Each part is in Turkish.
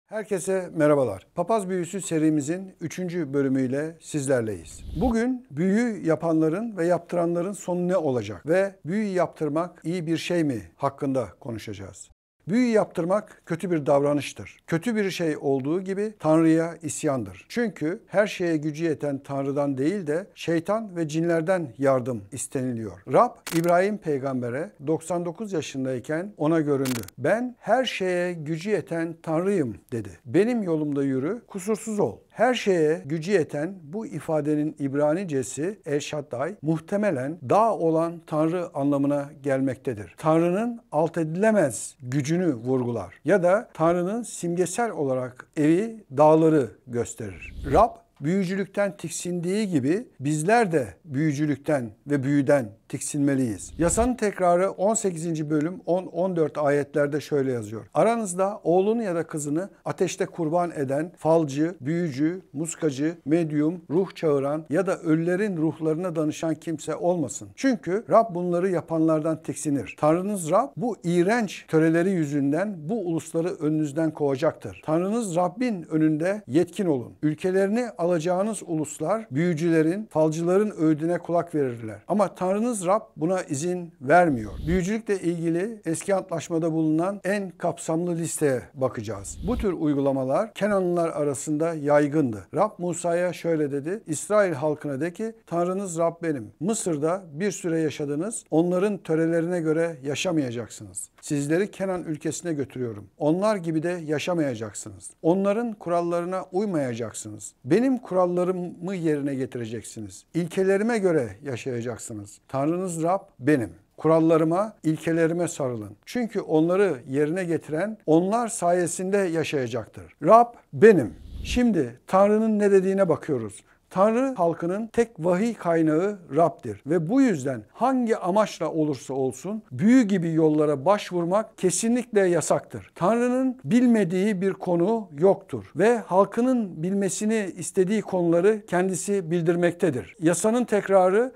Herkese merhabalar. Papaz Büyüsü serimizin 3. bölümüyle sizlerleyiz. Bugün büyü yapanların ve yaptıranların sonu ne olacak ve büyü yaptırmak iyi bir şey mi hakkında konuşacağız. Büyü yaptırmak kötü bir davranıştır. Kötü bir şey olduğu gibi Tanrı'ya isyandır. Çünkü her şeye gücü yeten Tanrı'dan değil de şeytan ve cinlerden yardım isteniliyor. Rab İbrahim peygambere 99 yaşındayken ona göründü. Ben her şeye gücü yeten Tanrı'yım dedi. Benim yolumda yürü, kusursuz ol. Her şeye gücü yeten bu ifadenin İbranicesi El Shaddai muhtemelen dağ olan Tanrı anlamına gelmektedir. Tanrı'nın alt edilemez gücünü vurgular ya da Tanrı'nın simgesel olarak evi dağları gösterir. Rab büyücülükten tiksindiği gibi bizler de büyücülükten ve büyüden tiksinmeliyiz. Yasanın tekrarı 18. bölüm 10-14 ayetlerde şöyle yazıyor. Aranızda oğlunu ya da kızını ateşte kurban eden falcı, büyücü, muskacı, medyum, ruh çağıran ya da ölülerin ruhlarına danışan kimse olmasın. Çünkü Rab bunları yapanlardan tiksinir. Tanrınız Rab bu iğrenç töreleri yüzünden bu ulusları önünüzden kovacaktır. Tanrınız Rabbin önünde yetkin olun. Ülkelerini alacağınız uluslar büyücülerin, falcıların öğüdüne kulak verirler. Ama Tanrınız Rab buna izin vermiyor. Büyücülükle ilgili eski antlaşmada bulunan en kapsamlı listeye bakacağız. Bu tür uygulamalar Kenanlılar arasında yaygındı. Rab Musa'ya şöyle dedi. İsrail halkına de ki Tanrınız Rab benim. Mısır'da bir süre yaşadınız. Onların törelerine göre yaşamayacaksınız. Sizleri Kenan ülkesine götürüyorum. Onlar gibi de yaşamayacaksınız. Onların kurallarına uymayacaksınız. Benim kurallarımı yerine getireceksiniz. İlkelerime göre yaşayacaksınız. Tanrınız Rab benim. Kurallarıma, ilkelerime sarılın. Çünkü onları yerine getiren onlar sayesinde yaşayacaktır. Rab benim. Şimdi Tanrı'nın ne dediğine bakıyoruz. Tanrı halkının tek vahiy kaynağı Rab'dir ve bu yüzden hangi amaçla olursa olsun büyü gibi yollara başvurmak kesinlikle yasaktır. Tanrı'nın bilmediği bir konu yoktur ve halkının bilmesini istediği konuları kendisi bildirmektedir. Yasanın tekrarı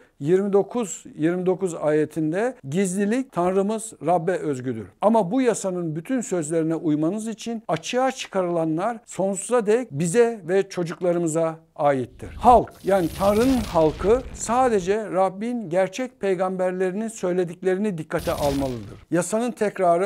29 ayetinde gizlilik Tanrımız Rab'be özgüdür. Ama bu yasanın bütün sözlerine uymanız için açığa çıkarılanlar sonsuza dek bize ve çocuklarımıza aittir. Halk yani Tanrı'nın halkı sadece Rabbin gerçek peygamberlerinin söylediklerini dikkate almalıdır. Yasanın tekrarı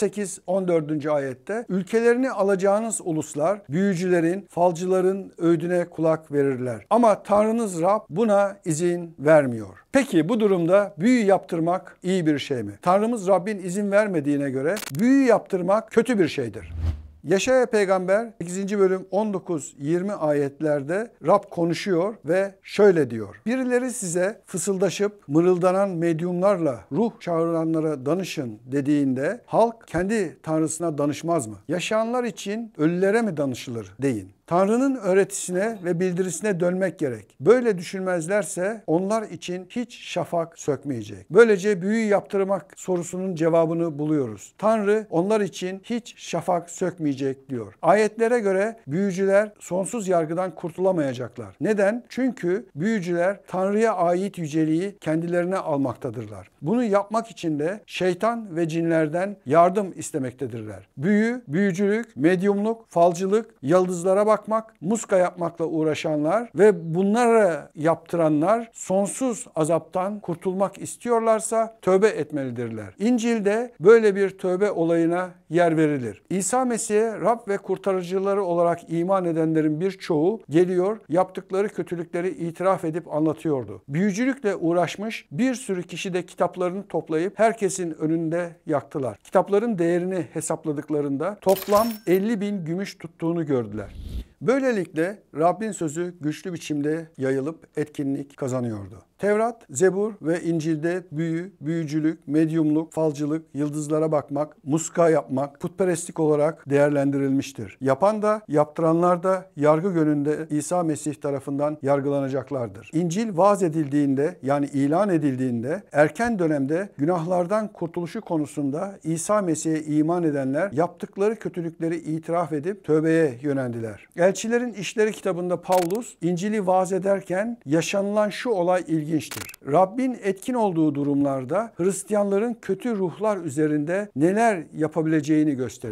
18-14. ayette ülkelerini alacağınız uluslar büyücülerin, falcıların öğüdüne kulak verirler. Ama Tanrınız Rab buna izin vermiyor. Peki bu durumda büyü yaptırmak iyi bir şey mi? Tanrımız Rabbin izin vermediğine göre büyü yaptırmak kötü bir şeydir. Yaşaya peygamber 8. bölüm 19-20 ayetlerde Rab konuşuyor ve şöyle diyor. Birileri size fısıldaşıp mırıldanan medyumlarla ruh çağıranlara danışın dediğinde halk kendi tanrısına danışmaz mı? Yaşayanlar için ölülere mi danışılır deyin. Tanrı'nın öğretisine ve bildirisine dönmek gerek. Böyle düşünmezlerse onlar için hiç şafak sökmeyecek. Böylece büyü yaptırmak sorusunun cevabını buluyoruz. Tanrı onlar için hiç şafak sökmeyecek diyor. Ayetlere göre büyücüler sonsuz yargıdan kurtulamayacaklar. Neden? Çünkü büyücüler Tanrı'ya ait yüceliği kendilerine almaktadırlar. Bunu yapmak için de şeytan ve cinlerden yardım istemektedirler. Büyü, büyücülük, medyumluk, falcılık, yıldızlara bakmak, muska yapmakla uğraşanlar ve bunları yaptıranlar sonsuz azaptan kurtulmak istiyorlarsa tövbe etmelidirler. İncil'de böyle bir tövbe olayına yer verilir. İsa Mesih'e Rab ve kurtarıcıları olarak iman edenlerin birçoğu geliyor, yaptıkları kötülükleri itiraf edip anlatıyordu. Büyücülükle uğraşmış bir sürü kişi de kitaplarını toplayıp herkesin önünde yaktılar. Kitapların değerini hesapladıklarında toplam 50.000 gümüş tuttuğunu gördüler. Böylelikle Rabbin sözü güçlü biçimde yayılıp etkinlik kazanıyordu. Tevrat, Zebur ve İncil'de büyü, büyücülük, medyumluk, falcılık, yıldızlara bakmak, muska yapmak, putperestlik olarak değerlendirilmiştir. Yapan da, yaptıranlar da yargı gününde İsa Mesih tarafından yargılanacaklardır. İncil vaaz edildiğinde yani ilan edildiğinde erken dönemde günahlardan kurtuluşu konusunda İsa Mesih'e iman edenler yaptıkları kötülükleri itiraf edip tövbeye yöneldiler. Elçilerin İşleri kitabında Pavlus, İncil'i vaaz ederken yaşanılan şu olay ilginçtir. Rabbin etkin olduğu durumlarda Hristiyanların kötü ruhlar üzerinde neler yapabileceğini gösterir.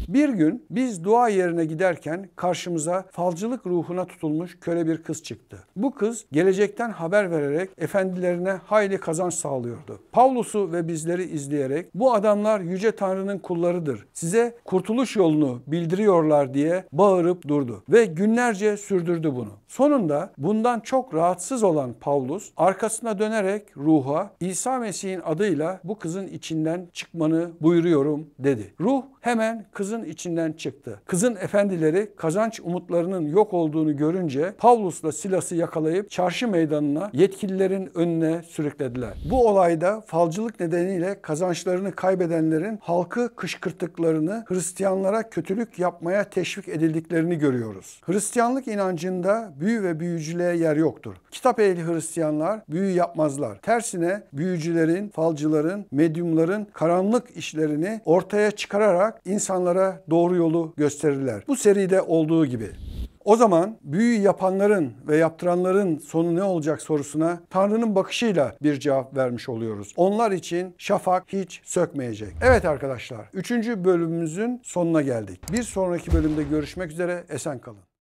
Bir gün biz dua yerine giderken karşımıza falcılık ruhuna tutulmuş köle bir kız çıktı. Bu kız gelecekten haber vererek efendilerine hayli kazanç sağlıyordu. Pavlus'u ve bizleri izleyerek bu adamlar Yüce Tanrı'nın kullarıdır, size kurtuluş yolunu bildiriyorlar diye bağırıp durdu ve günlerce sürdürdü bunu. Sonunda bundan çok rahatsız olan Pavlus arkasına dönerek ruha İsa Mesih'in adıyla bu kızın içinden çıkmanı buyuruyorum dedi. Ruh hemen kızın içinden çıktı. Kızın efendileri kazanç umutlarının yok olduğunu görünce Pavlus'la Silas'ı yakalayıp çarşı meydanına yetkililerin önüne sürüklediler. Bu olayda falcılık nedeniyle kazançlarını kaybedenlerin halkı kışkırttıklarını, Hristiyanlara kötülük yapmaya teşvik edildiklerini görüyoruz. Hristiyanlık inancında büyü ve büyücülüğe yer yoktur. Kitap ehli Hristiyanlar büyü yapmazlar. Tersine büyücülerin, falcıların, medyumların karanlık işlerini ortaya çıkararak insanlara doğru yolu gösterirler. Bu seride olduğu gibi. O zaman büyü yapanların ve yaptıranların sonu ne olacak sorusuna Tanrı'nın bakışıyla bir cevap vermiş oluyoruz. Onlar için şafak hiç sökmeyecek. Evet arkadaşlar, 3. bölümümüzün sonuna geldik. Bir sonraki bölümde görüşmek üzere, esen kalın.